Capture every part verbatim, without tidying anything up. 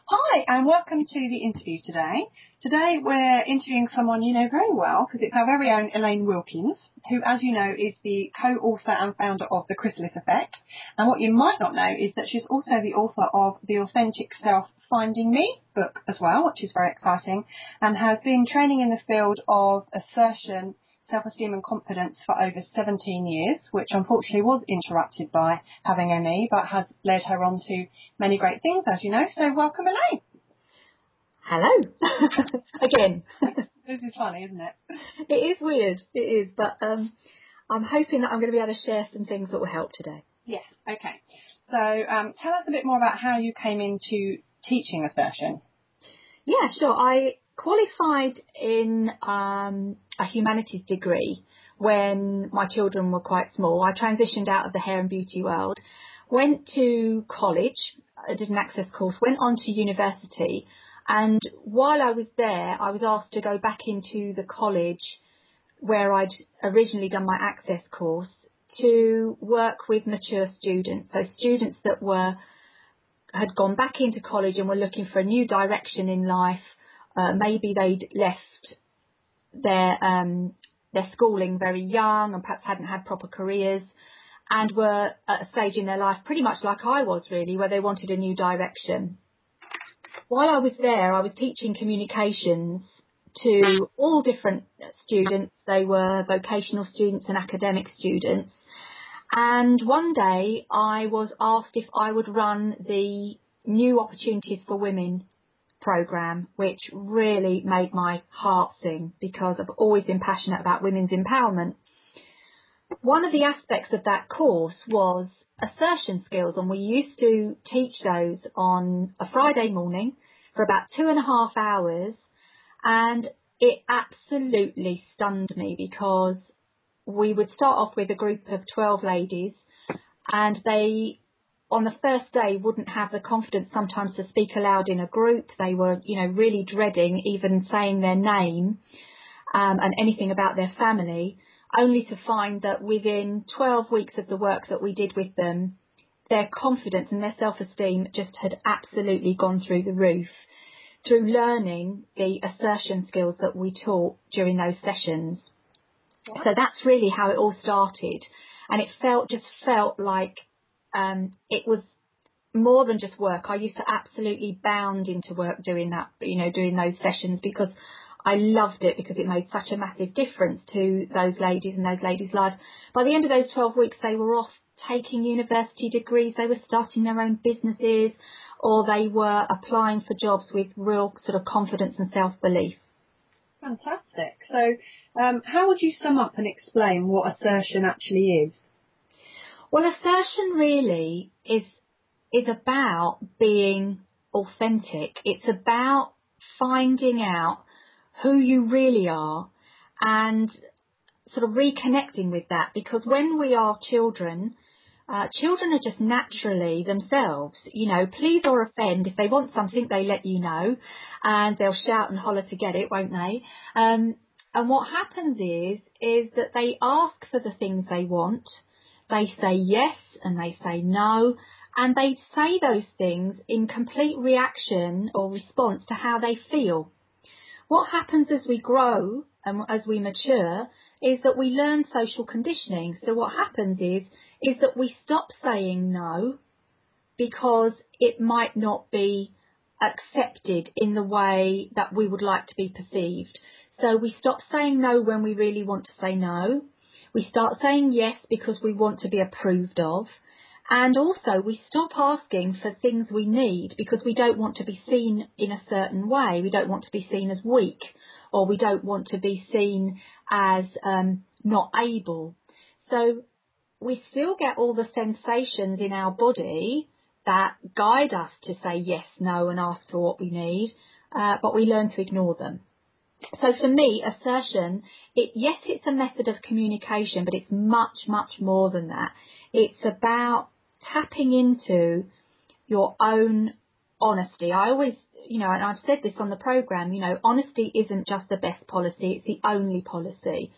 Hi, and welcome to the interview today. Today we're interviewing someone you know very well, because it's our very own Elaine Wilkins, who, as you know, is the co-author and founder of The Chrysalis Effect. And what you might not know is that she's also the author of The Authentic Self Finding Me book as well, which is very exciting, and has been training in the field of assertion, self-esteem and confidence for over seventeen years, which unfortunately was interrupted by having M E, but has led her on to many great things, as you know. So welcome, Elaine. Hello. Again. This is funny, isn't it? It is weird. It is, but um, I'm hoping that I'm going to be able to share some things that will help today. Yes, okay. So um, tell us a bit more about how you came into teaching assertion. Yeah, sure. I qualified in um, a humanities degree when my children were quite small. I transitioned out of the hair and beauty world, went to college, I did an access course, went on to university, and while I was there, I was asked to go back into the college where I'd originally done my access course to work with mature students, so students that were had gone back into college and were looking for a new direction in life. Uh, maybe they'd left their um, their schooling very young and perhaps hadn't had proper careers and were at a stage in their life pretty much like I was really, where they wanted a new direction. While I was there, I was teaching communications to all different students. They were vocational students and academic students. And one day I was asked if I would run the New Opportunities for Women program, which really made my heart sing because I've always been passionate about women's empowerment. One of the aspects of that course was assertion skills, and we used to teach those on a Friday morning for about two and a half hours, and it absolutely stunned me because we would start off with a group of twelve ladies, and they, on the first day, wouldn't have the confidence sometimes to speak aloud in a group. They were, you know, really dreading even saying their name um, and anything about their family, only to find that within twelve weeks of the work that we did with them, their confidence and their self-esteem just had absolutely gone through the roof through learning the assertion skills that we taught during those sessions. What? So that's really how it all started. And it felt, just felt like um, it was more than just work. I used to absolutely bound into work doing that, you know, doing those sessions because I loved it, because it made such a massive difference to those ladies and those ladies' lives. By the end of those twelve weeks, they were off taking university degrees, they were starting their own businesses, or they were applying for jobs with real sort of confidence and self-belief. Fantastic. So um, how would you sum up and explain what assertion actually is? Well, assertion really is is about being authentic. It's about finding out who you really are and sort of reconnecting with that, because when we are children, uh, children are just naturally themselves, you know, please or offend. If they want something, they let you know, and they'll shout and holler to get it, won't they? Um, and what happens is, is that they ask for the things they want, they say yes and they say no, and they say those things in complete reaction or response to how they feel. What happens as we grow and as we mature is that we learn social conditioning. So what happens is, is that we stop saying no because it might not be accepted in the way that we would like to be perceived. So we stop saying no when we really want to say no. We start saying yes because we want to be approved of. And also we stop asking for things we need because we don't want to be seen in a certain way. We don't want to be seen as weak, or we don't want to be seen as um, not able. So we still get all the sensations in our body that guide us to say yes, no, and ask for what we need, uh, but we learn to ignore them. So for me, assertion, it, yes, it's a method of communication, but it's much, much more than that. It's about tapping into your own honesty. I always, you know, and I've said this on the programme, you know, honesty isn't just the best policy, it's the only policy.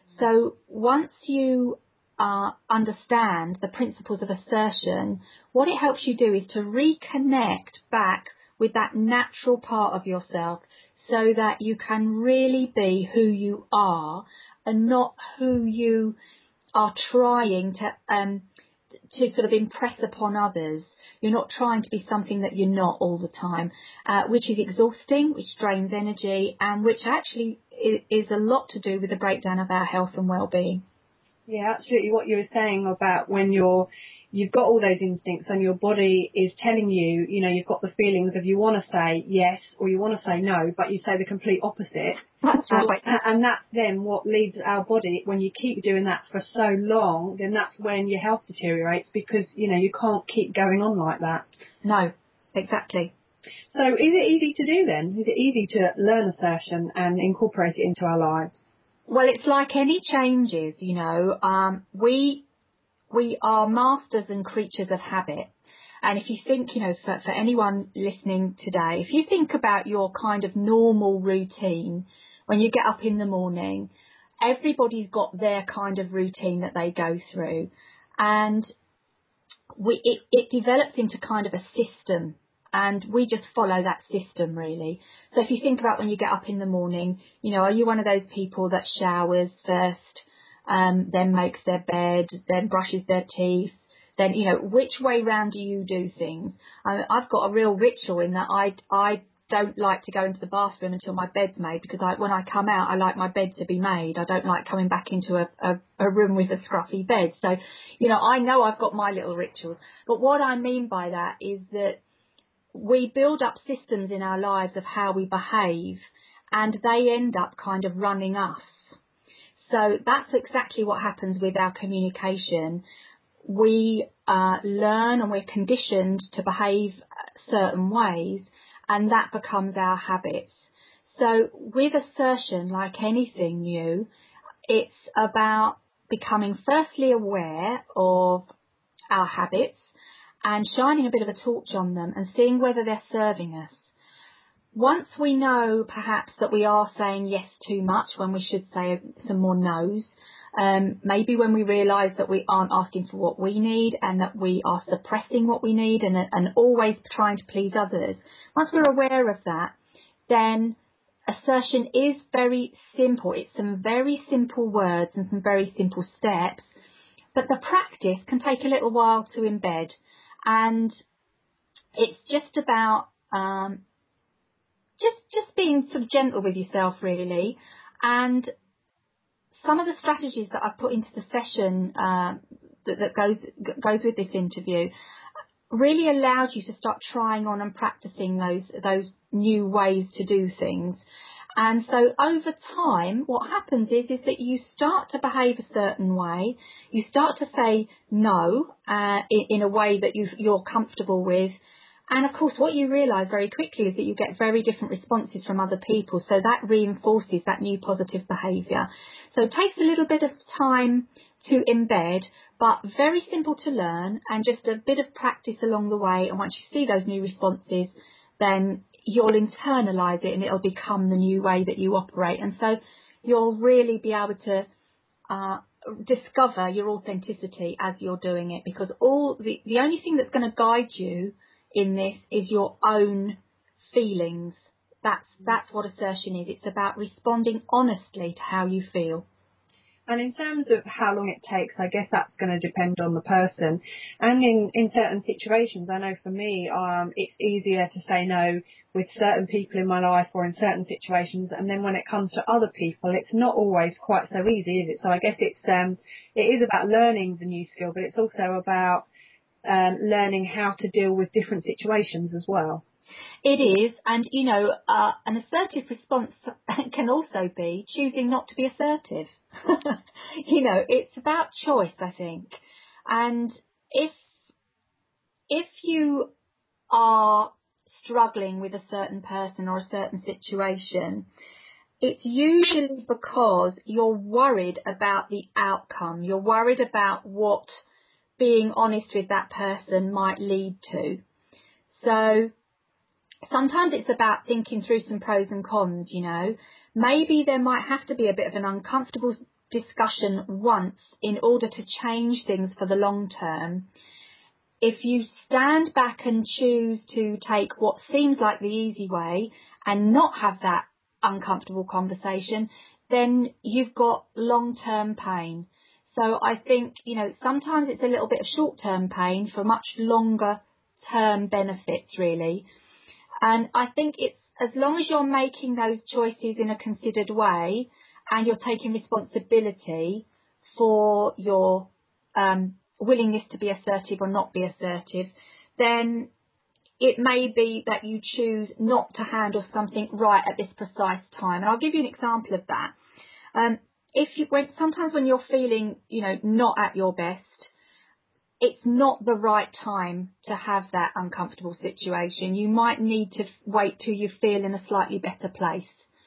So once you uh, understand the principles of assertion, what it helps you do is to reconnect back with that natural part of yourself so that you can really be who you are and not who you are trying to um, to sort of impress upon others. You're not trying to be something that you're not all the time, uh, which is exhausting, which drains energy, and which actually is, is a lot to do with the breakdown of our health and well-being. Yeah, absolutely. What you were saying about when you're, you've got all those instincts and your body is telling you, you know, you've got the feelings of you want to say yes or you want to say no, but you say the complete opposite. That's right. And, and that's then what leads our body, when you keep doing that for so long, then that's when your health deteriorates because, you know, you can't keep going on like that. No, exactly. So is it easy to do then? Is it easy to learn assertion and incorporate it into our lives? Well, it's like any changes, you know, um, we we are masters and creatures of habit. And if you think, you know, for, for anyone listening today, if you think about your kind of normal routine, when you get up in the morning, everybody's got their kind of routine that they go through. And we it, it develops into kind of a system. And we just follow that system, really. So if you think about when you get up in the morning, you know, are you one of those people that showers first, um, then makes their bed, then brushes their teeth, then, you know, which way round do you do things? I, I've got a real ritual in that I, I don't like to go into the bathroom until my bed's made, because I, when I come out, I like my bed to be made. I don't like coming back into a, a, a room with a scruffy bed. So, you know, I know I've got my little rituals. But what I mean by that is that we build up systems in our lives of how we behave, and they end up kind of running us. So that's exactly what happens with our communication. We uh, learn and we're conditioned to behave certain ways, and that becomes our habits. So with assertion, like anything new, it's about becoming firstly aware of our habits and shining a bit of a torch on them and seeing whether they're serving us. Once we know perhaps that we are saying yes too much when we should say some more no's, um, maybe when we realise that we aren't asking for what we need and that we are suppressing what we need and, and always trying to please others, once we're aware of that, then assertion is very simple. It's some very simple words and some very simple steps, but the practice can take a little while to embed. And it's just about um, just just being sort of gentle with yourself, really. And some of the strategies that I've put into the session uh, that, that goes goes with this interview really allows you to start trying on and practicing those those new ways to do things. And so over time, what happens is, is that you start to behave a certain way. You start to say no uh, in, in a way that you, you're comfortable with. And of course, what you realise very quickly is that you get very different responses from other people. So that reinforces that new positive behaviour. So it takes a little bit of time to embed, but very simple to learn, and just a bit of practice along the way. And once you see those new responses, then you'll internalise it and it'll become the new way that you operate. And so you'll really be able to uh, discover your authenticity as you're doing it, because all the, the only thing that's going to guide you in this is your own feelings. That's, that's what assertion is. It's about responding honestly to how you feel. And in terms of how long it takes, I guess that's going to depend on the person. And in, in certain situations, I know for me, um, it's easier to say no with certain people in my life or in certain situations. And then when it comes to other people, it's not always quite so easy, is it? So I guess it's um, it is about learning the new skill, but it's also about um, learning how to deal with different situations as well. It is. And, you know, uh, an assertive response can also be choosing not to be assertive. You know, it's about choice, I think. And if if you are struggling with a certain person or a certain situation, it's usually because you're worried about the outcome. You're worried about what being honest with that person might lead to. So sometimes it's about thinking through some pros and cons, you know. Maybe there might have to be a bit of an uncomfortable discussion once in order to change things for the long term. if you stand back and choose to take what seems like the easy way and not have that uncomfortable conversation, then you've got long-term pain. So I think, you know, sometimes it's a little bit of short-term pain for much longer-term benefits, really. And I think it's as long as you're making those choices in a considered way and you're taking responsibility for your um, willingness to be assertive or not be assertive, then it may be that you choose not to handle something right at this precise time. And I'll give you an example of that. Um, if you, when, sometimes when you're feeling, you know, not at your best, it's not the right time to have that uncomfortable situation. You might need to wait till you feel in a slightly better place.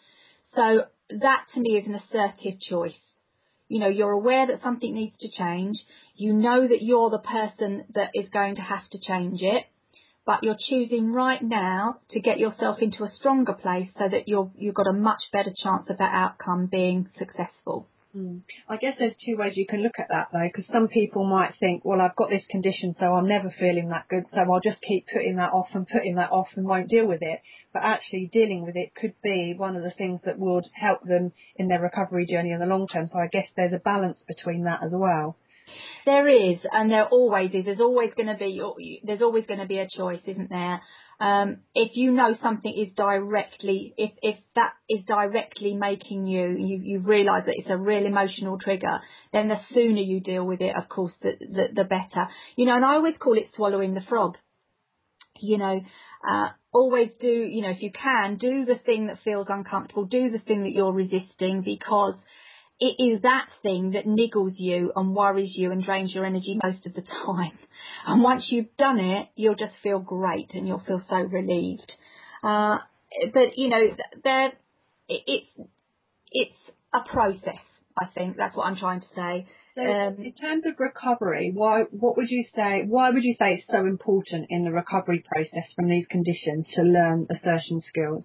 So that to me is an assertive choice. You know, you're aware that something needs to change. You know that you're the person that is going to have to change it, but you're choosing right now to get yourself into a stronger place so that you're, you've got a much better chance of that outcome being successful. Mm. I guess there's two ways you can look at that, though, because some people might think, well, I've got this condition, so I'm never feeling that good, so I'll just keep putting that off and putting that off and won't deal with it. But actually dealing with it could be one of the things that would help them in their recovery journey in the long term. So I guess there's a balance between that as well. There is, and there always is. There's always going to be, there's always going to be a choice, isn't there? Um, if you know something is directly, if, if that is directly making you, you, you realise that it's a real emotional trigger, then the sooner you deal with it, of course, the, the, the better. You know, and I always call it swallowing the frog. You know, uh, always do, you know, if you can, do the thing that feels uncomfortable, do the thing that you're resisting, because it is that thing that niggles you and worries you and drains your energy most of the time. And once you've done it, you'll just feel great and you'll feel so relieved. Uh, but, you know, there, it, it's, it's a process, I think. That's what I'm trying to say. So um, in terms of recovery, why, what would you say, why would you say it's so important in the recovery process from these conditions to learn assertion skills?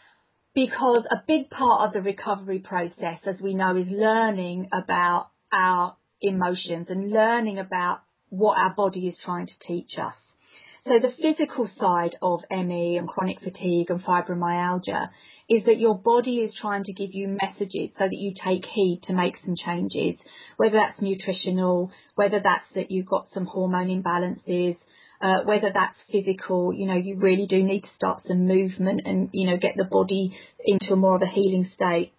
Because a big part of the recovery process, as we know, is learning about our emotions and learning about what our body is trying to teach us. So the physical side of M E and chronic fatigue and fibromyalgia is that your body is trying to give you messages so that you take heed to make some changes, whether that's nutritional, whether that's that you've got some hormone imbalances, Uh, whether that's physical, you know, you really do need to start some movement and, you know, get the body into more of a healing state.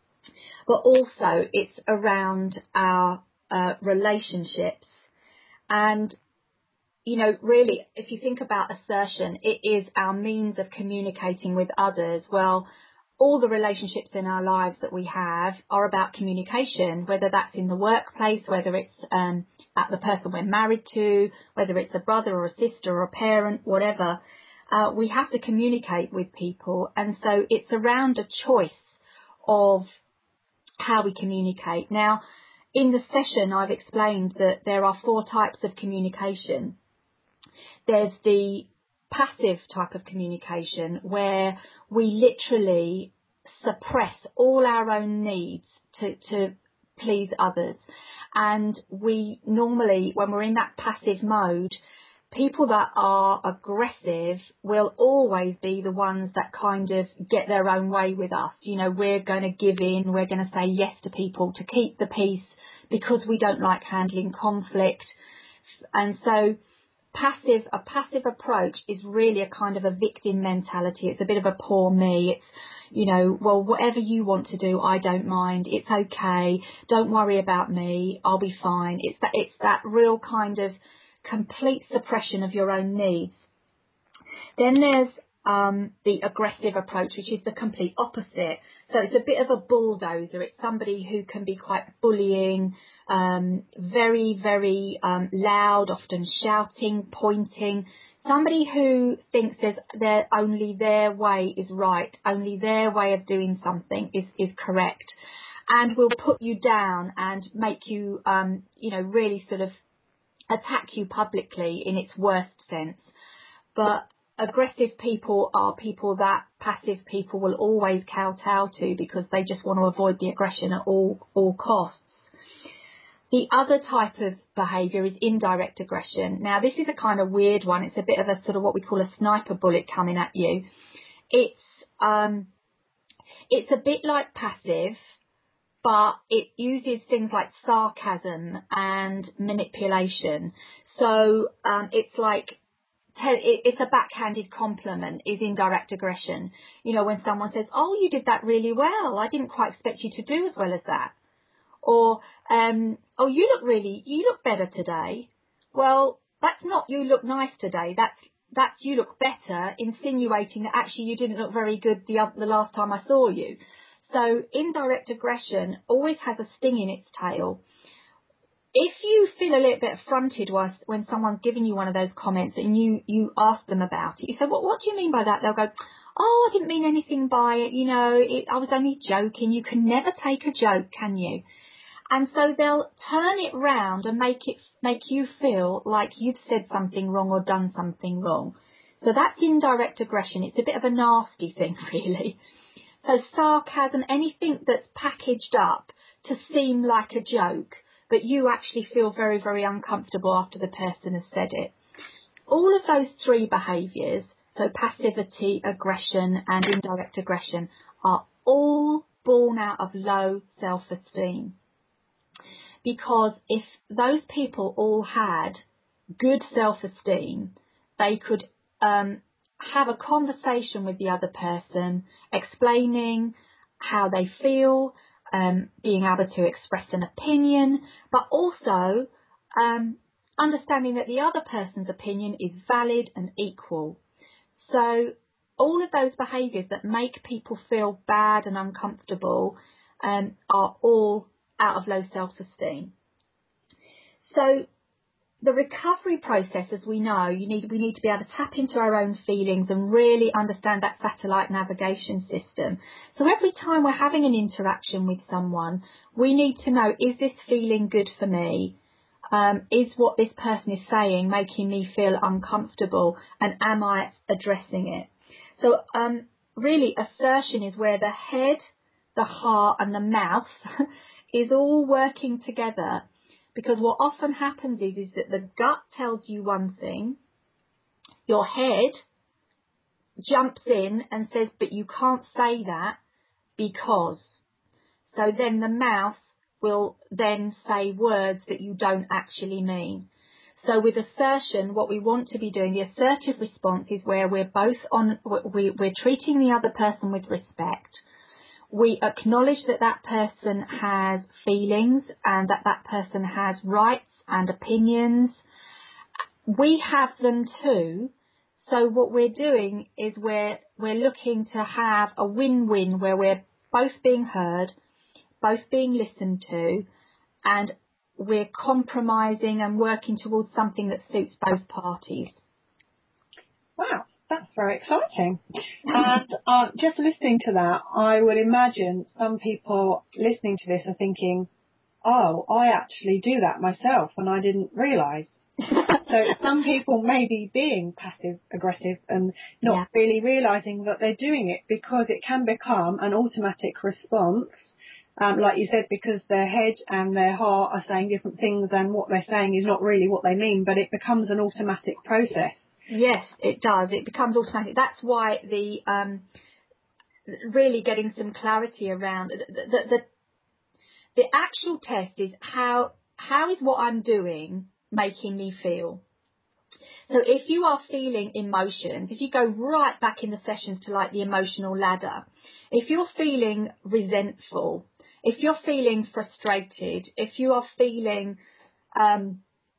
But also it's around our uh, relationships. And, you know, really, if you think about assertion, it is our means of communicating with others. Well, all the relationships in our lives that we have are about communication, whether that's in the workplace, whether it's um, at the person we're married to, whether it's a brother or a sister or a parent, whatever. Uh, we have to communicate with people. And so it's around a choice of how we communicate. Now, in the session, I've explained that there are four types of communication. There's the passive type of communication where we literally suppress all our own needs to, to please others. And we normally, when we're in that passive mode, people that are aggressive will always be the ones that kind of get their own way with us. You know, we're going to give in, we're going to say yes to people to keep the peace because we don't like handling conflict. And so passive, a passive approach is really a kind of a victim mentality. It's a bit of a poor me. It's, you know, well, whatever you want to do, I don't mind. It's okay. Don't worry about me. I'll be fine. It's that, it's that real kind of complete suppression of your own needs. Then there's um, the aggressive approach, which is the complete opposite. So it's a bit of a bulldozer. It's somebody who can be quite bullying, um, very, very um, loud, often shouting, pointing. Somebody who thinks there's their only their way is right, only their way of doing something is, is correct, and will put you down and make you, um, you know, really sort of attack you publicly in its worst sense. But aggressive people are people that passive people will always kowtow to because they just want to avoid the aggression at all all costs. The other type of behaviour is indirect aggression. Now, this is a kind of weird one. It's a bit of a sort of what we call a sniper bullet coming at you. It's um, it's a bit like passive, but it uses things like sarcasm and manipulation. So um, it's like it's a backhanded compliment is indirect aggression. You know, when someone says, "Oh, you did that really well. I didn't quite expect you to do as well as that." Or, um, "Oh, you look really, you look better today." Well, that's not "you look nice today." That's that's "you look better," insinuating that actually you didn't look very good the the last time I saw you. So indirect aggression always has a sting in its tail. If you feel a little bit affronted whilst, when someone's giving you one of those comments and you, you ask them about it, you say, "What, what do you mean by that?" They'll go, "Oh, I didn't mean anything by it. You know, it, I was only joking." You can never take a joke, can you? And so they'll turn it round and make it make you feel like you've said something wrong or done something wrong. So that's indirect aggression. It's a bit of a nasty thing, really. So sarcasm, anything that's packaged up to seem like a joke, but you actually feel very, very uncomfortable after the person has said it. All of those three behaviours, so passivity, aggression and indirect aggression, are all born out of low self-esteem. Because if those people all had good self-esteem, they could um, have a conversation with the other person, explaining how they feel, um, being able to express an opinion, but also um, understanding that the other person's opinion is valid and equal. So all of those behaviours that make people feel bad and uncomfortable um, are all out of low self-esteem. So the recovery process, as we know, you need we need to be able to tap into our own feelings and really understand that satellite navigation system. So every time we're having an interaction with someone, we need to know, is this feeling good for me? Um, is what this person is saying making me feel uncomfortable? And am I addressing it? So um, really, assertion is where the head, the heart and the mouth is all working together. Because what often happens is, is that the gut tells you one thing, your head jumps in and says, "But you can't say that because." So then the mouth will then say words that you don't actually mean. So with assertion, what we want to be doing, the assertive response is where we're both on, we, we're treating the other person with respect. We acknowledge that that person has feelings and that that person has rights and opinions. We have them too. So what we're doing is we're, we're looking to have a win-win where we're both being heard, both being listened to, and we're compromising and working towards something that suits both parties. Wow. That's very exciting. And uh, just listening to that, I would imagine some people listening to this are thinking, "Oh, I actually do that myself and I didn't realise." So some people may be being passive aggressive and not yeah. really realising that they're doing it, because it can become an automatic response. Um, like you said, because their head and their heart are saying different things and what they're saying is not really what they mean, but it becomes an automatic process. Yes, it does. It becomes automatic. That's why the um, really getting some clarity around the, the, the, the actual test is how how is what I'm doing making me feel. So if you are feeling emotions, if you go right back in the sessions to like the emotional ladder, if you're feeling resentful, if you're feeling frustrated, if you are feeling um,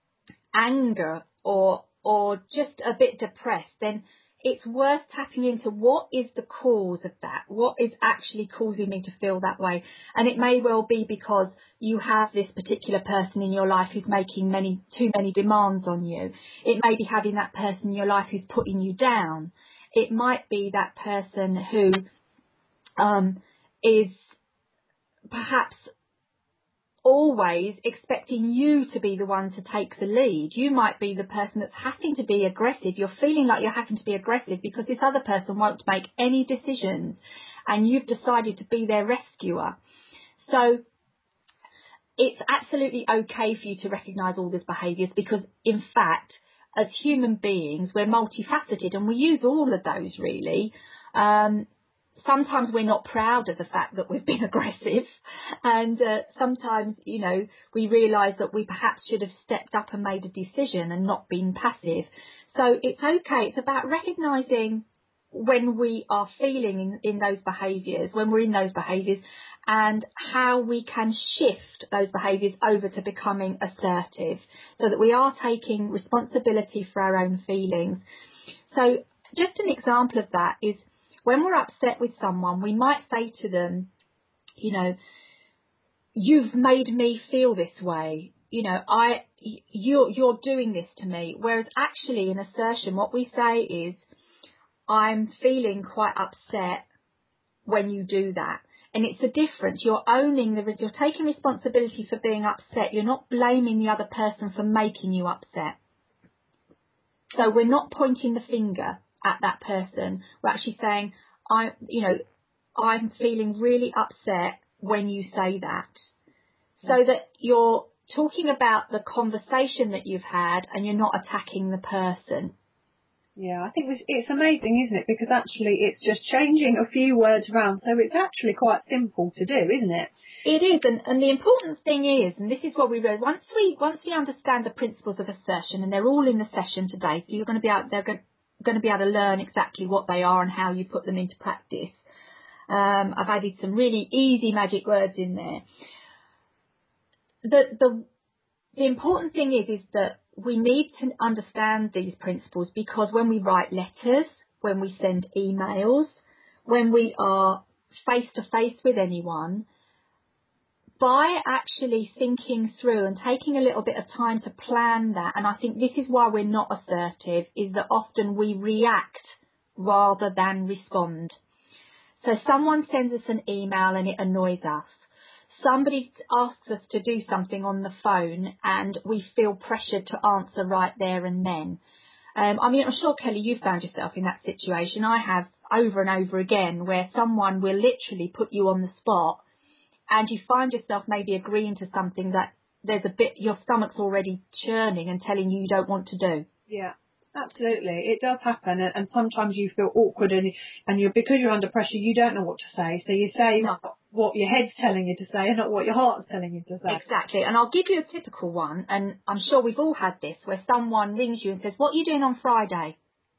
anger or or just a bit depressed, then it's worth tapping into what is the cause of that, what is actually causing me to feel that way. And it may well be because you have this particular person in your life who's making many too many demands on you. It may be having that person in your life who's putting you down. It might be that person who um, is perhaps always expecting you to be the one to take the lead. You might be the person that's having to be aggressive. You're feeling like you're having to be aggressive because this other person won't make any decisions and you've decided to be their rescuer. So it's absolutely okay for you to recognise all these behaviours because, in fact, as human beings, we're multifaceted and we use all of those really. Um, sometimes we're not proud of the fact that we've been aggressive, and uh, sometimes, you know, we realise that we perhaps should have stepped up and made a decision and not been passive. So it's okay. It's about recognising when we are feeling in, in those behaviours, when we're in those behaviours, and how we can shift those behaviours over to becoming assertive so that we are taking responsibility for our own feelings. So just an example of that is when we're upset with someone, we might say to them, you know, you've made me feel this way. You know, I, you're, you're doing this to me. Whereas actually in assertion, what we say is, I'm feeling quite upset when you do that. And it's a difference. You're owning the, you're taking responsibility for being upset. You're not blaming the other person for making you upset. So we're not pointing the finger at that person. We're actually saying, I, you know, I'm feeling really upset when you say that. So that you're talking about the conversation that you've had and you're not attacking the person. Yeah, I think it's amazing, isn't it? Because actually it's just changing a few words around. So it's actually quite simple to do, isn't it? It is. And, and the important thing is, and this is what we read, once we once we understand the principles of assertion, and they're all in the session today, so you're going to be able, they're going, going to be able to learn exactly what they are and how you put them into practice. Um, I've added some really easy magic words in there. The, the, the important thing is, is that we need to understand these principles because when we write letters, when we send emails, when we are face to face with anyone, by actually thinking through and taking a little bit of time to plan that, and I think this is why we're not assertive, is that often we react rather than respond. So someone sends us an email and it annoys us. Somebody asks us to do something on the phone and we feel pressured to answer right there and then. Um, I mean, I'm sure, Kelly, you've found yourself in that situation. I have over and over again where someone will literally put you on the spot and you find yourself maybe agreeing to something that there's a bit, your stomach's already churning and telling you you don't want to do. Yeah. Absolutely, it does happen, and sometimes you feel awkward, and and you're because you're under pressure, you don't know what to say, so you say No. what your head's telling you to say, and not what your heart's telling you to say. Exactly, and I'll give you a typical one, and I'm sure we've all had this, where someone rings you and says, "What are you doing on Friday?"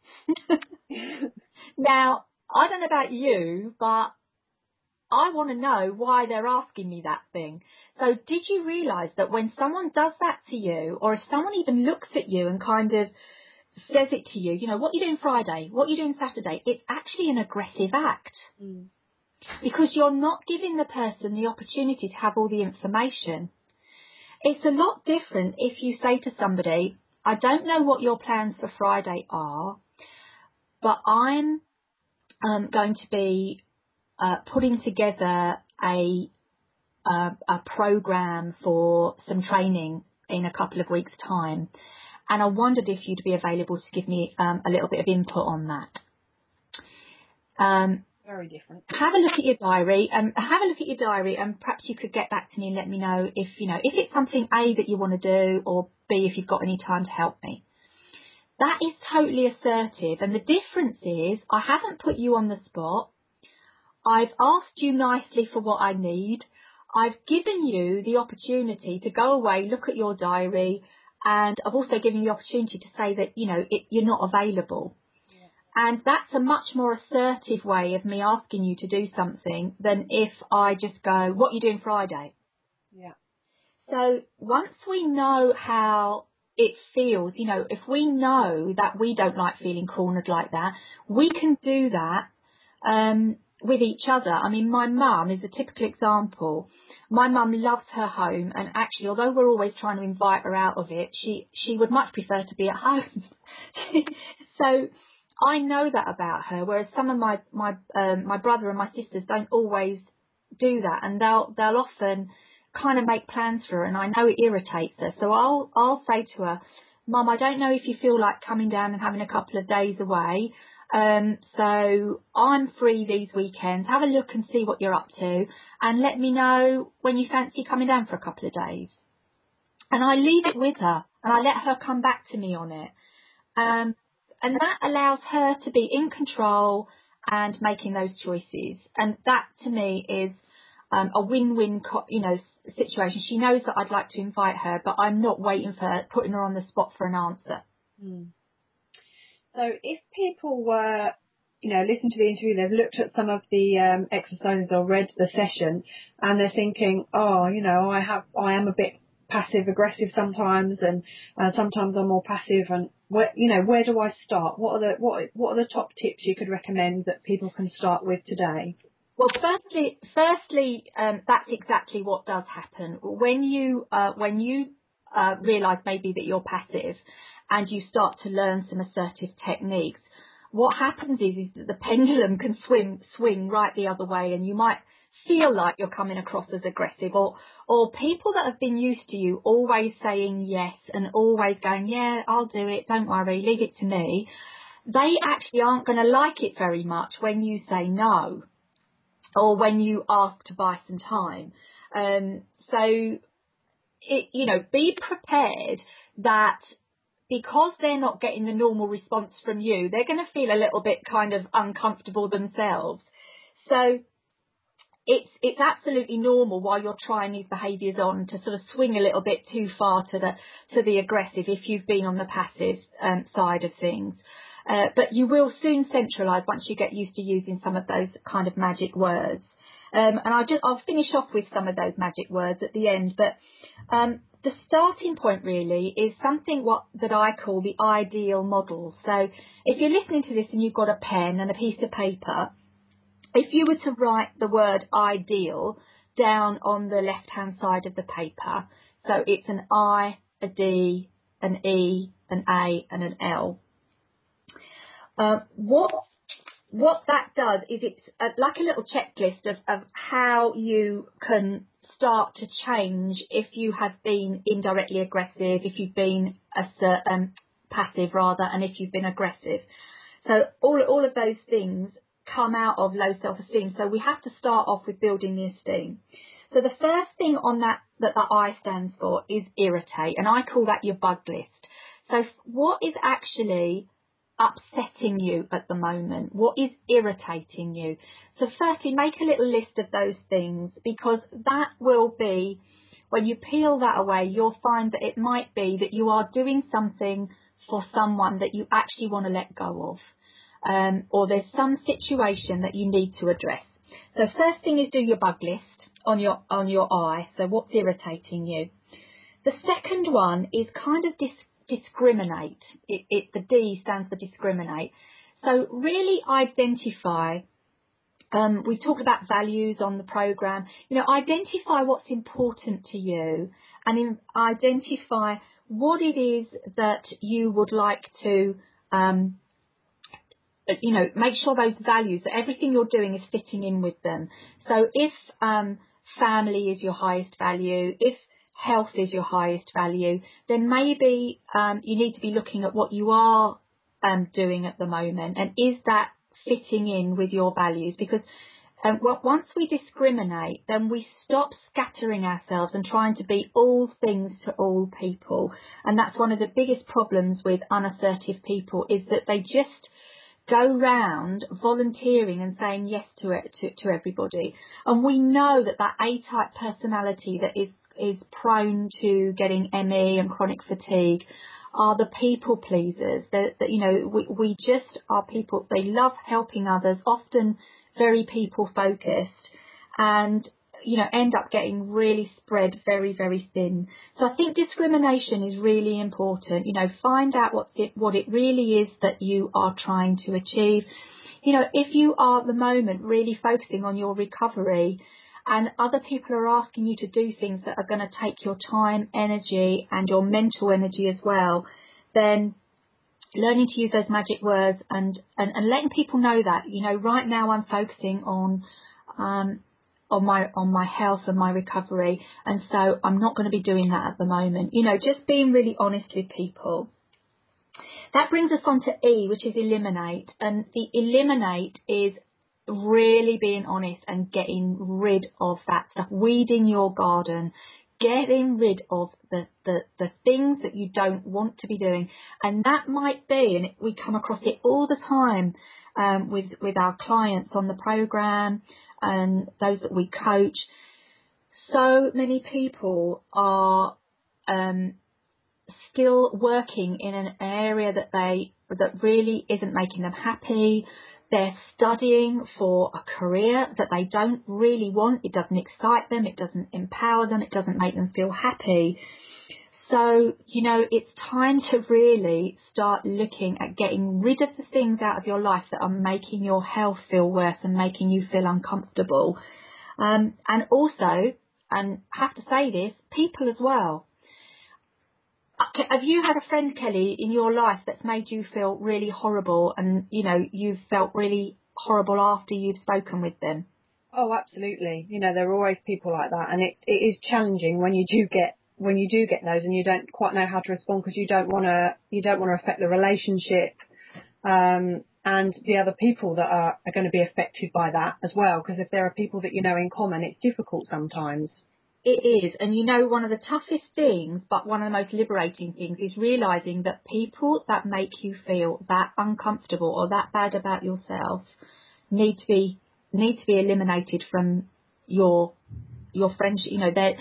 Now, I don't know about you, but I want to know why they're asking me that thing. So, did you realise that when someone does that to you, or if someone even looks at you and kind of says it to you, you know, what are you doing Friday? What are you doing Saturday? It's actually an aggressive act Mm. because you're not giving the person the opportunity to have all the information. It's a lot different if you say to somebody, I don't know what your plans for Friday are, but I'm um, going to be uh, putting together a, uh, a program for some training in a couple of weeks' time. And I wondered if you'd be available to give me um, a little bit of input on that. Um, Very different. have a look at your diary, and have a look at your diary, and perhaps you could get back to me and let me know if you know if it's something A that you want to do, or B if you've got any time to help me. That is totally assertive, and the difference is I haven't put you on the spot. I've asked you nicely for what I need. I've given you the opportunity to go away, look at your diary. And I've also given you the opportunity to say that, you know, it, you're not available. Yeah. And that's a much more assertive way of me asking you to do something than if I just go, what are you doing Friday? Yeah. So once we know how it feels, you know, if we know that we don't like feeling cornered like that, we can do that um, with each other. I mean, my mum is a typical example. My mum loves her home, and actually, although we're always trying to invite her out of it, she, she would much prefer to be at home. So I know that about her, whereas some of my my um, my brother and my sisters don't always do that, and they'll they'll often kind of make plans for her, and I know it irritates her. So I'll I'll say to her, Mum, I don't know if you feel like coming down and having a couple of days away. Um, so I'm free these weekends. Have a look and see what you're up to, and let me know when you fancy coming down for a couple of days. And I leave it with her, and I let her come back to me on it. Um, and that allows her to be in control and making those choices. And that to me is um, a win-win, co- you know, situation. She knows that I'd like to invite her, but I'm not waiting for her, putting her on the spot for an answer. Mm. So if people were, you know, listened to the interview, they've looked at some of the um, exercises or read the session, and they're thinking, oh, you know, I have, I am a bit passive aggressive sometimes, and uh, sometimes I'm more passive, and where, you know, where do I start? What are the what what are the top tips you could recommend that people can start with today? Well, firstly, firstly, um, that's exactly what does happen when you uh, when you uh, realise maybe that you're passive, and you start to learn some assertive techniques. What happens is, is that the pendulum can swim swing right the other way, and you might feel like you're coming across as aggressive, or or people that have been used to you always saying yes and always going, yeah, I'll do it, don't worry, leave it to me. They actually aren't going to like it very much when you say no, or when you ask to buy some time. Um, so, it, you know, be prepared that because they're not getting the normal response from you, they're going to feel a little bit kind of uncomfortable themselves. So it's it's absolutely normal while you're trying these behaviours on to sort of swing a little bit too far to the to the aggressive if you've been on the passive um, side of things. Uh, but you will soon centralise once you get used to using some of those kind of magic words. Um, and I'll, just, I'll finish off with some of those magic words at the end. But um, the starting point really is something what that I call the ideal model. So if you're listening to this and you've got a pen and a piece of paper, if you were to write the word ideal down on the left-hand side of the paper, so it's an I, a D, an E, an A, and an L. Uh, what what that does is it's a, like a little checklist of, of how you can start to change if you have been indirectly aggressive, if you've been assert, um, passive rather, and if you've been aggressive. So all all of those things come out of low self-esteem. So we have to start off with building the esteem. So the first thing on that that the I stands for is irritate, and I call that your bug list. So what is actually upsetting you at the moment? What is irritating you? So firstly, make a little list of those things, because that will be, when you peel that away, you'll find that it might be that you are doing something for someone that you actually want to let go of. Um, or there's some situation that you need to address. So first thing is do your bug list on your on your I. So what's irritating you? The second one is kind of dis- discriminate. It, it, the D stands for discriminate. So really identify. Um, we've talked about values on the program. You know, identify what's important to you, and in, identify what it is that you would like to. Um, you know, make sure those values, that everything you're doing is fitting in with them. So if um, family is your highest value, if health is your highest value, then maybe um, you need to be looking at what you are um, doing at the moment, and is that fitting in with your values? Because um, well, once we discriminate, then we stop scattering ourselves and trying to be all things to all people. And that's one of the biggest problems with unassertive people, is that they just go round volunteering and saying yes to it to, to everybody. And we know that that A-type personality that is is prone to getting M E and chronic fatigue are the people pleasers. That, that you know, we we just are people. They love helping others, often very people focused, and you know, end up getting really spread very, very thin. So I think discrimination is really important. You know, find out what it, what it really is that you are trying to achieve. You know, if you are at the moment really focusing on your recovery, and other people are asking you to do things that are going to take your time, energy, and your mental energy as well, then learning to use those magic words and, and, and letting people know that, you know, right now I'm focusing on um, on my on my health and my recovery, and so I'm not going to be doing that at the moment. You know, just being really honest with people. That brings us on to E, which is eliminate. And the eliminate is really being honest and getting rid of that stuff, weeding your garden, getting rid of the, the, the things that you don't want to be doing. And that might be, and we come across it all the time um, with, with our clients on the program and those that we coach. So many people are um, still working in an area that they that really isn't making them happy. They're studying for a career that they don't really want. It doesn't excite them. It doesn't empower them. It doesn't make them feel happy. So, you know, it's time to really start looking at getting rid of the things out of your life that are making your health feel worse and making you feel uncomfortable. Um, and also, and I have to say this, people as well. Have you had a friend, Kelly, in your life that's made you feel really horrible and, you know, you've felt really horrible after you've spoken with them? Oh, absolutely. You know, there are always people like that. And it, it is challenging when you do get when you do get those and you don't quite know how to respond because you don't want to you don't want to affect the relationship um, and the other people that are, are going to be affected by that as well. Because if there are people that you know in common, it's difficult sometimes. It is. And you know, one of the toughest things, but one of the most liberating things is realising that people that make you feel that uncomfortable or that bad about yourself need to be need to be eliminated from your your friendship. You know, that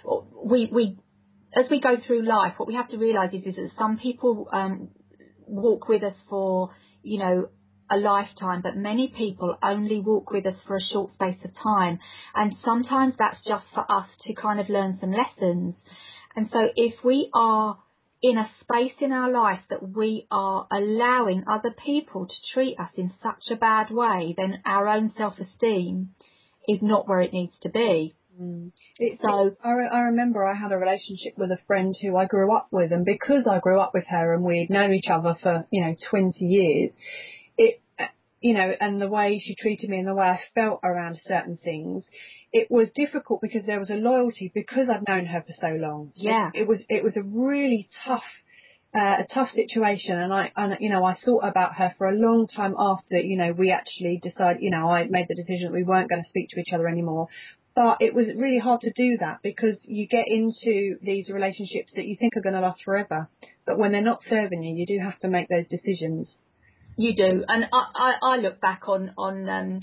we we as we go through life, what we have to realise is, is that some people um, walk with us for, you know, a lifetime, but many people only walk with us for a short space of time. And sometimes that's just for us to kind of learn some lessons. And so if we are in a space in our life that we are allowing other people to treat us in such a bad way, then our own self-esteem is not where it needs to be. Mm. It, so it, I, I remember I had a relationship with a friend who I grew up with, and because I grew up with her and we'd known each other for, you know, twenty years, it, you know, and the way she treated me and the way I felt around certain things, it was difficult because there was a loyalty because I'd known her for so long. Yeah. It, it was, it was a really tough, uh, a tough situation. And I, and, you know, I thought about her for a long time after, you know, we actually decided, you know, I made the decision that we weren't going to speak to each other anymore. But it was really hard to do that because you get into these relationships that you think are going to last forever. But when they're not serving you, you do have to make those decisions. You do. And I, I, I look back on, on um,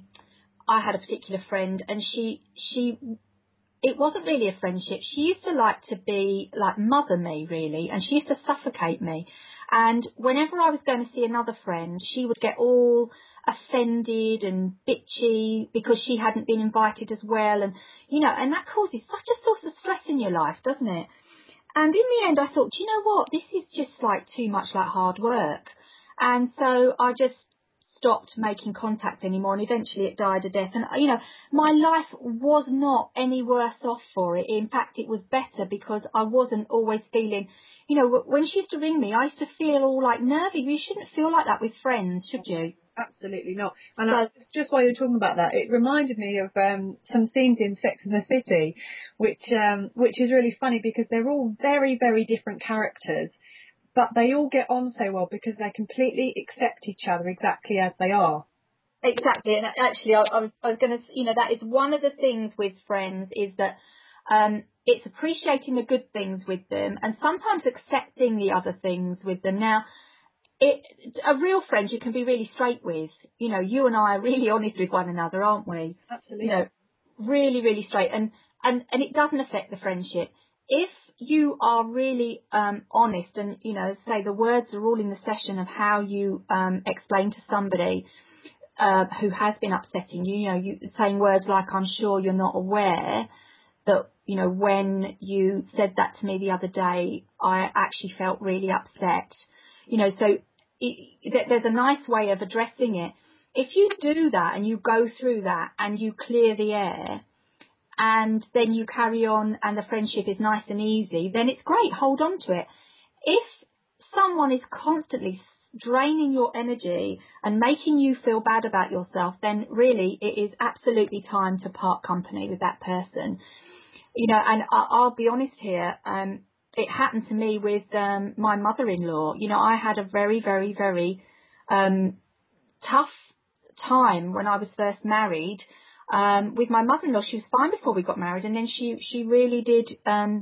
I had a particular friend and she, she, it wasn't really a friendship. She used to like to be, like, mother me, really. And she used to suffocate me. And whenever I was going to see another friend, she would get all offended and bitchy because she hadn't been invited as well. And, you know, and that causes such a source of stress in your life, doesn't it? And in the end, I thought, you know what? This is just like too much like hard work. And so I just stopped making contact anymore, and eventually it died a death. And, you know, my life was not any worse off for it. In fact, it was better because I wasn't always feeling, you know, when she used to ring me, I used to feel all like nervy. You shouldn't feel like that with friends, should you? Absolutely not. And so, I, just while you're talking about that, it reminded me of um, some scenes in Sex and the City, which um, which is really funny because they're all very, very different characters, but they all get on so well because they completely accept each other exactly as they are. Exactly. And actually, I, I was, I was going to, you know, that is one of the things with friends is that um, it's appreciating the good things with them and sometimes accepting the other things with them. Now, It, a real friend you can be really straight with. You know, you and I are really honest with one another, aren't we? Absolutely. You know, really, really straight. And, and, and it doesn't affect the friendship. If you are really um, honest and, you know, say the words are all in the session of how you um, explain to somebody uh, who has been upsetting you, you know, you saying words like, I'm sure you're not aware that, you know, when you said that to me the other day, I actually felt really upset. You know, so it, there's a nice way of addressing it. If you do that and you go through that and you clear the air and then you carry on and the friendship is nice and easy, then it's great. Hold on to it. If someone is constantly draining your energy and making you feel bad about yourself, then really it is absolutely time to part company with that person. You know, and I, I'll be honest here, um, it happened to me with um, my mother-in-law. You know, I had a very, very, very um, tough time when I was first married um, with my mother-in-law. She was fine before we got married, and then she she really did. Um,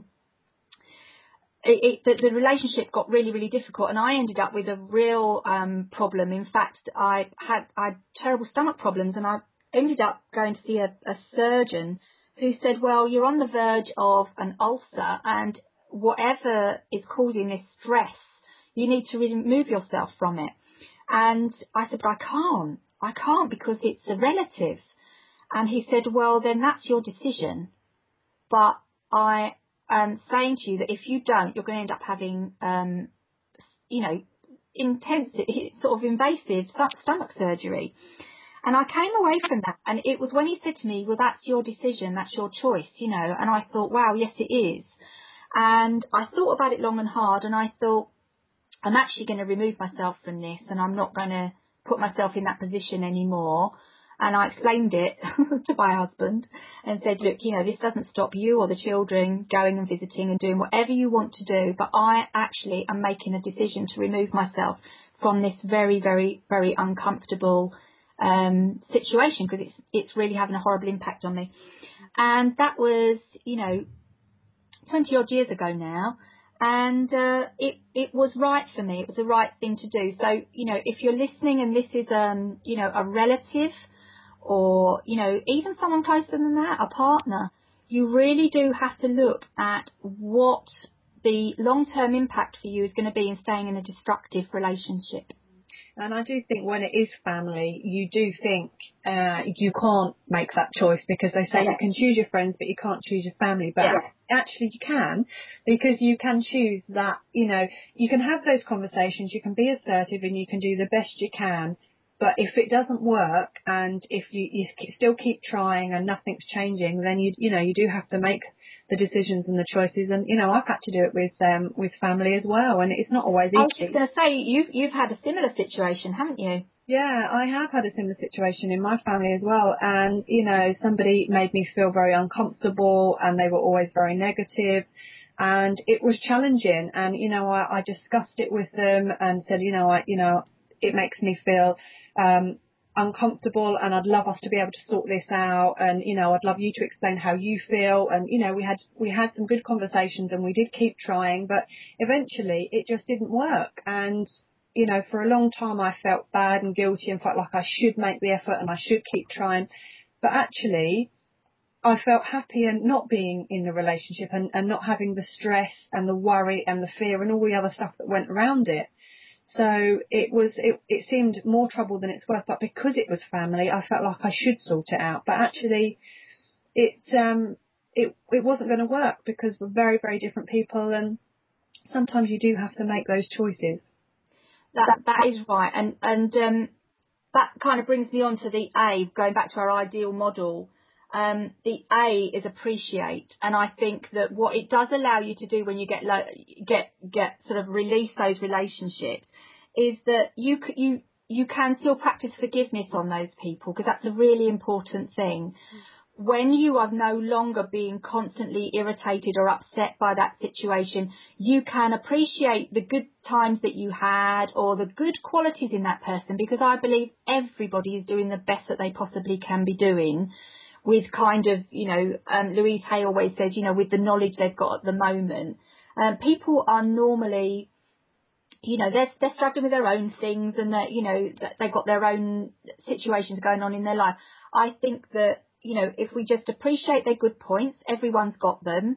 it, it, the, the relationship got really, really difficult, and I ended up with a real um, problem. In fact, I had I had terrible stomach problems, and I ended up going to see a, a surgeon who said, "Well, you're on the verge of an ulcer, and whatever is causing this stress, you need to remove yourself from it." And I said, "But I can't. I can't because it's a relative." And he said, "Well, then that's your decision. But I am saying to you that if you don't, you're going to end up having, um, you know, intense, sort of invasive st- stomach surgery." And I came away from that, and it was when he said to me, "Well, that's your decision, that's your choice," you know, and I thought, wow, yes, it is. And I thought about it long and hard, and I thought, I'm actually going to remove myself from this, and I'm not going to put myself in that position anymore. And I explained it to my husband and said, "Look, you know, this doesn't stop you or the children going and visiting and doing whatever you want to do, but I actually am making a decision to remove myself from this very, very, very uncomfortable um, situation because it's it's really having a horrible impact on me." And that was, you know, twenty odd years ago now. And uh, it it was right for me. It was the right thing to do. So, you know, if you're listening and this is, um, you know, a relative or, you know, even someone closer than that, a partner, you really do have to look at what the long-term impact for you is going to be in staying in a destructive relationship. And I do think when it is family, you do think uh, you can't make that choice because they say yeah. you can choose your friends, but you can't choose your family. But yeah. actually you can, because you can choose that, you know, you can have those conversations, you can be assertive and you can do the best you can. But if it doesn't work and if you, you still keep trying and nothing's changing, then you you know, you do have to make the decisions and the choices. And, you know, I've had to do it with um with family as well, and it's not always easy. I was just going to say, you've, you've had a similar situation, haven't you? Yeah, I have had a similar situation in my family as well. And, you know, somebody made me feel very uncomfortable and they were always very negative. And it was challenging. And, you know, I, I discussed it with them and said, you know, I, you know, it makes me feel um, uncomfortable and I'd love us to be able to sort this out. And, you know, I'd love you to explain how you feel. And, you know, we had, we had some good conversations and we did keep trying, but eventually it just didn't work. And, you know, for a long time I felt bad and guilty and felt like I should make the effort and I should keep trying. But actually, I felt happier not being in the relationship and, and not having the stress and the worry and the fear and all the other stuff that went around it. So it was, it, it seemed more trouble than it's worth, but because it was family, I felt like I should sort it out. But actually, it, um, it, it wasn't going to work because we're very, very different people, and sometimes you do have to make those choices. That that is right, and and um, that kind of brings me on to the A, going back to our ideal model. Um, the A is appreciate, and I think that what it does allow you to do when you get lo- get get sort of release those relationships is that you c- you you can still practice forgiveness on those people, because that's a really important thing. When you are no longer being constantly irritated or upset by that situation, you can appreciate the good times that you had or the good qualities in that person, because I believe everybody is doing the best that they possibly can be doing with kind of, you know, um, Louise Hay always says, you know, with the knowledge they've got at the moment. Um, people are normally, you know, they're, they're struggling with their own things and that, you know, that they've got their own situations going on in their life. I think that, you know, if we just appreciate their good points, everyone's got them.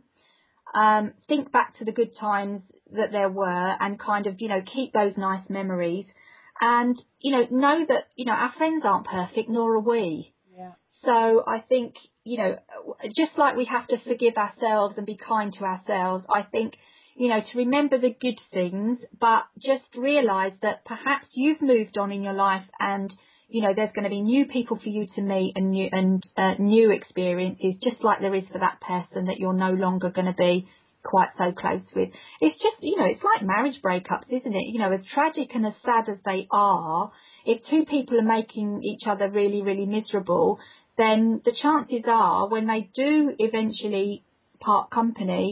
Um, think back to the good times that there were and kind of, you know, keep those nice memories. And, you know, know that, you know, our friends aren't perfect, nor are we. Yeah. So I think, you know, just like we have to forgive ourselves and be kind to ourselves, I think, you know, to remember the good things, but just realise that perhaps you've moved on in your life and, you know, there's going to be new people for you to meet and new and uh, new experiences, just like there is for that person that you're no longer going to be quite so close with. It's just, you know, it's like marriage breakups, isn't it? You know, as tragic and as sad as they are, if two people are making each other really, really miserable, then the chances are when they do eventually part company,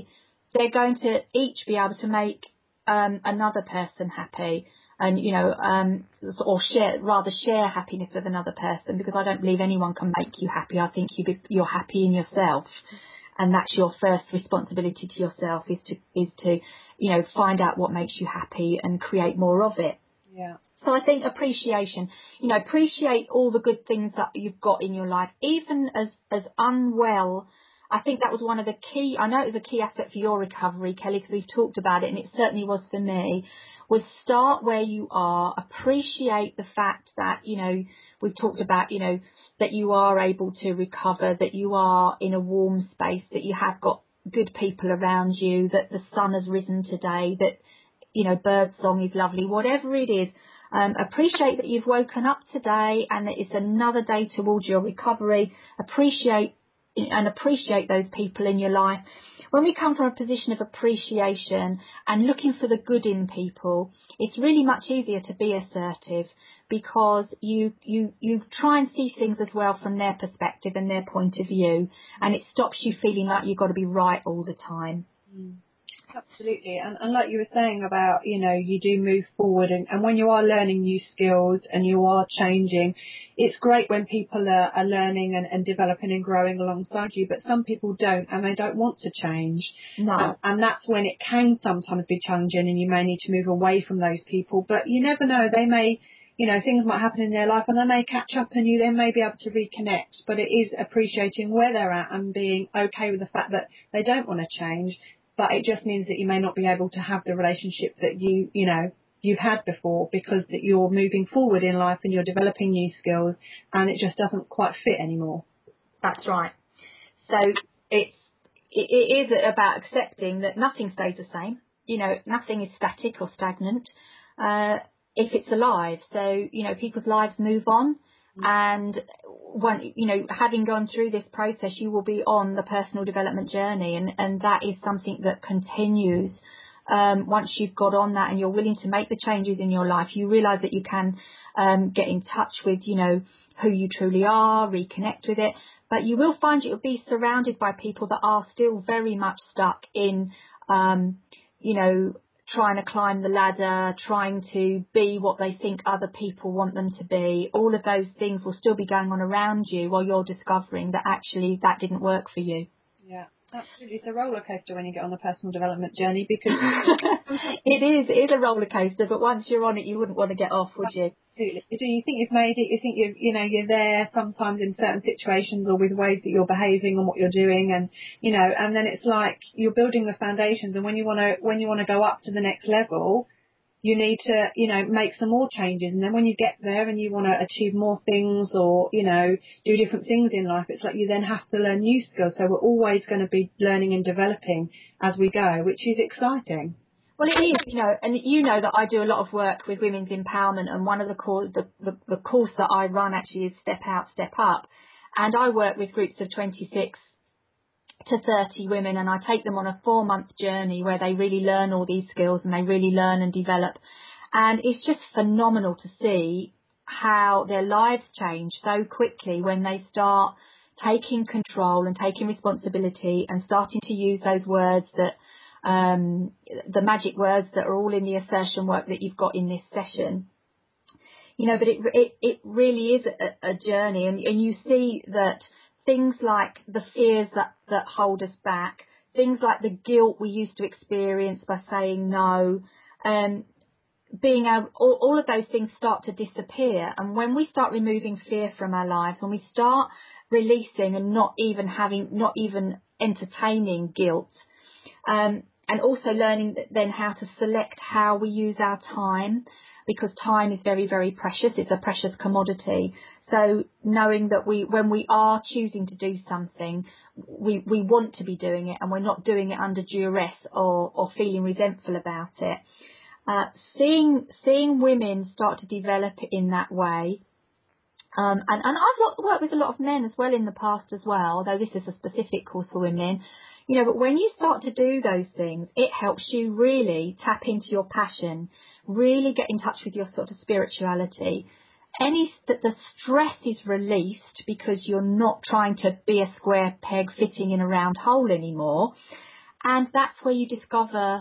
they're going to each be able to make um, another person happy. And, you know, um, or share, rather share happiness with another person, because I don't believe anyone can make you happy. I think you be, you're happy in yourself. And that's your first responsibility to yourself, is to, is to, you know, find out what makes you happy and create more of it. Yeah. So I think appreciation, you know, appreciate all the good things that you've got in your life, even as, as unwell. I think that was one of the key, I know it was a key aspect for your recovery, Kelly, because we've talked about it, and it certainly was for me, was start where you are, appreciate the fact that, you know, we've talked about, you know, that you are able to recover, that you are in a warm space, that you have got good people around you, that the sun has risen today, that, you know, bird song is lovely, whatever it is. Um, appreciate that you've woken up today and that it's another day towards your recovery. Appreciate and appreciate those people in your life. When we come from a position of appreciation and looking for the good in people, it's really much easier to be assertive, because you, you, you try and see things as well from their perspective and their point of view, and it stops you feeling like you've got to be right all the time. Mm. Absolutely. And, and like you were saying about, you know, you do move forward, and, and when you are learning new skills and you are changing, it's great when people are, are learning and, and developing and growing alongside you, but some people don't, and they don't want to change. No. And, and that's when it can sometimes be challenging, and you may need to move away from those people. But you never know, they may, you know, things might happen in their life and they may catch up, and you then may be able to reconnect. But it is appreciating where they're at and being okay with the fact that they don't want to change. But it just means that you may not be able to have the relationship that you, you know, you had before, because that you're moving forward in life and you're developing new skills, and it just doesn't quite fit anymore. That's right. So it's, it, it is about accepting that nothing stays the same. You know, nothing is static or stagnant uh, if it's alive. So, you know, people's lives move on. And when, you know, having gone through this process, you will be on the personal development journey, and, and that is something that continues. Um, once you've got on that and you're willing to make the changes in your life, you realise that you can um, get in touch with, you know, who you truly are, reconnect with it. But you will find you'll be surrounded by people that are still very much stuck in, um, you know, trying to climb the ladder, trying to be what they think other people want them to be. All of those things will still be going on around you while you're discovering that actually that didn't work for you. Yeah, absolutely. It's a roller coaster when you get on the personal development journey, because it is, it is a roller coaster, but once you're on it, you wouldn't want to get off, would you? Do you think you've made it? You think you've, you know, you're there sometimes in certain situations, or with ways that you're behaving and what you're doing, and you know, and then it's like you're building the foundations, and when you want to, when you want to go up to the next level, you need to, you know, make some more changes, and then when you get there and you want to achieve more things, or you know, do different things in life, it's like you then have to learn new skills. So we're always going to be learning and developing as we go, which is exciting. Well, it is, you know, and you know that I do a lot of work with women's empowerment, and one of the course, the, the, the course that I run actually is Step Out, Step Up, and I work with groups of twenty-six to thirty women, and I take them on a four-month journey where they really learn all these skills and they really learn and develop, and it's just phenomenal to see how their lives change so quickly when they start taking control and taking responsibility and starting to use those words that um, the magic words that are all in the assertion work that you've got in this session. You know, but it it, it really is a, a journey, and, and you see that things like the fears that, that hold us back, things like the guilt we used to experience by saying no, um, being able, all, all of those things start to disappear. And when we start removing fear from our lives, when we start releasing and not even having, not even entertaining guilt, Um, and also learning then how to select how we use our time, because time is very, very precious. It's a precious commodity. So knowing that we, when we are choosing to do something, we, we want to be doing it, and we're not doing it under duress or, or feeling resentful about it. Uh, seeing, seeing women start to develop in that way. Um, and, and I've worked with a lot of men as well in the past as well, although this is a specific course for women. You know, but when you start to do those things, it helps you really tap into your passion, really get in touch with your sort of spirituality. Any that the stress is released because you're not trying to be a square peg fitting in a round hole anymore, And that's where you discover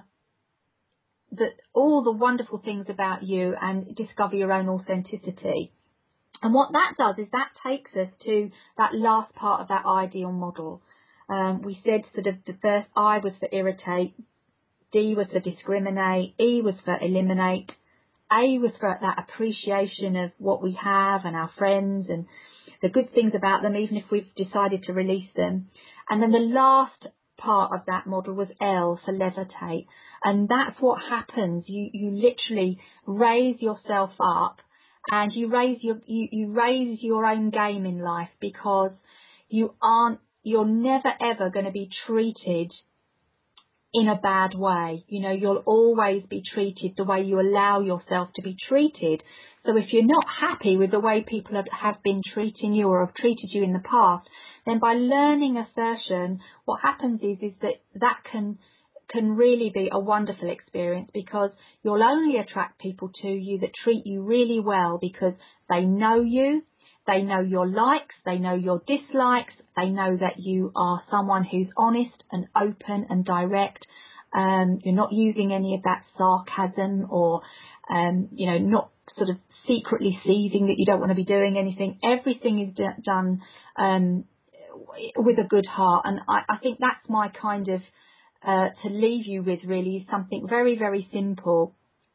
that all the wonderful things about you and discover your own authenticity. And what that does is that takes us to that last part of that ideal model. Um, we said sort of the first I was for irritate, D was for discriminate, E was for eliminate, A was for that appreciation of what we have and our friends and the good things about them, even if we've decided to release them. And then the last part of that model was L for levitate. And that's what happens. You, you literally raise yourself up and you raise your, you, you raise your own game in life, because you aren't, you're never ever going to be treated in a bad way. You know, you'll always be treated the way you allow yourself to be treated. So if you're not happy with the way people have, have been treating you or have treated you in the past, then by learning assertion, what happens is, is that that can, can really be a wonderful experience, because you'll only attract people to you that treat you really well, because they know you, they know your likes, they know your dislikes, they know that you are someone who's honest and open and direct. Um, you're not using any of that sarcasm or, um, you know, not sort of secretly seething that you don't want to be doing anything. Everything is d- done um, with a good heart. And I, I think that's my kind of, uh, to leave you with really something very, very simple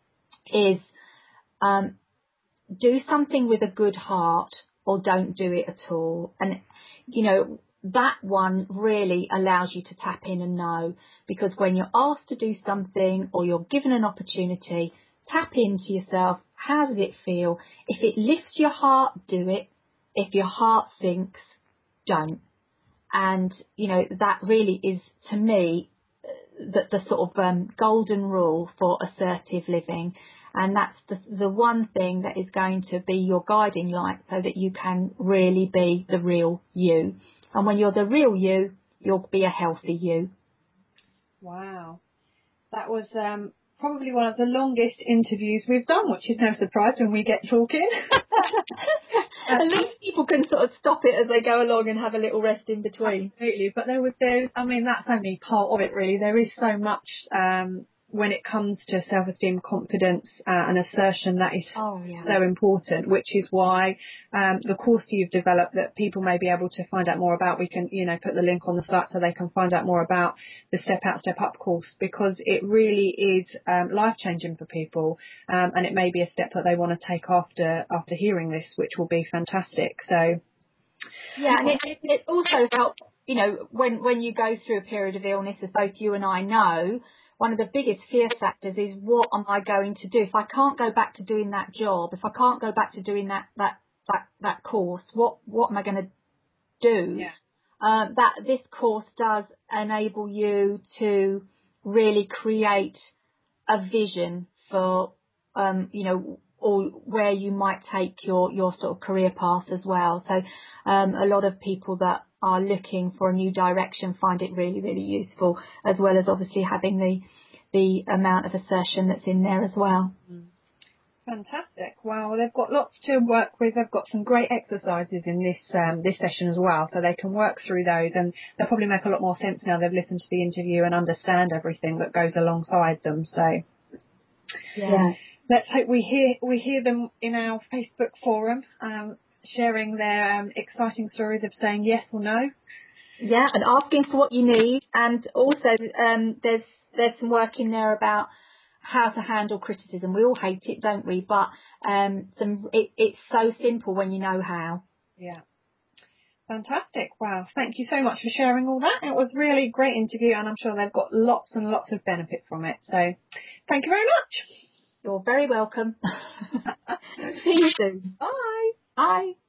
is um, do something with a good heart or don't do it at all. And, you know, that one really allows you to tap in and know, because when you're asked to do something or you're given an opportunity, tap into yourself. How does it feel? If it lifts your heart, do it. If your heart sinks, don't. And, you know, that really is, to me, the, the sort of um, golden rule for assertive living. And that's the, the one thing that is going to be your guiding light, so that you can really be the real you. And when you're the real you, you'll be a healthy you. Wow. That was um, probably one of the longest interviews we've done, which is no surprise when we get talking. At least people can sort of stop it as they go along and have a little rest in between. Absolutely. But there was, there, I mean, that's only part of it, really. There is so much um, when it comes to self-esteem, confidence uh, and assertion that is oh, yeah. so important, which is why um, the course you've developed that people may be able to find out more about, we can, you know, put the link on the site so they can find out more about the Step Out, Step Up course, because it really is um, life-changing for people, um, and it may be a step that they want to take after after hearing this, which will be fantastic. So, yeah, and it, it also helps, you know, when, when you go through a period of illness, as both you and I know, one of the biggest fear factors is, what am I going to do? If I can't go back to doing that job, if I can't go back to doing that, that, that, that course, what, what am I going to do? yeah. Um, that this course does enable you to really create a vision for, um, you know, or where you might take your, your sort of career path as well. So um, a lot of people that are looking for a new direction find it really, really useful, as well as obviously having the the amount of assertion that's in there as well. Fantastic. Well, they've got lots to work with. They've got some great exercises in this um, this session as well, so they can work through those, and they'll probably make a lot more sense now they've listened to the interview and understand everything that goes alongside them. So Yeah. let's hope we hear we hear them in our Facebook forum, um, sharing their um, exciting stories of saying yes or no. Yeah, and asking for what you need. And also um, there's there's some work in there about how to handle criticism. We all hate it, don't we? But um, some it, it's so simple when you know how. Yeah. Fantastic. Wow. Thank you so much for sharing all that. It was really a great interview, and I'm sure they've got lots and lots of benefit from it. So thank you very much. You're very welcome. See you soon. Bye. Bye.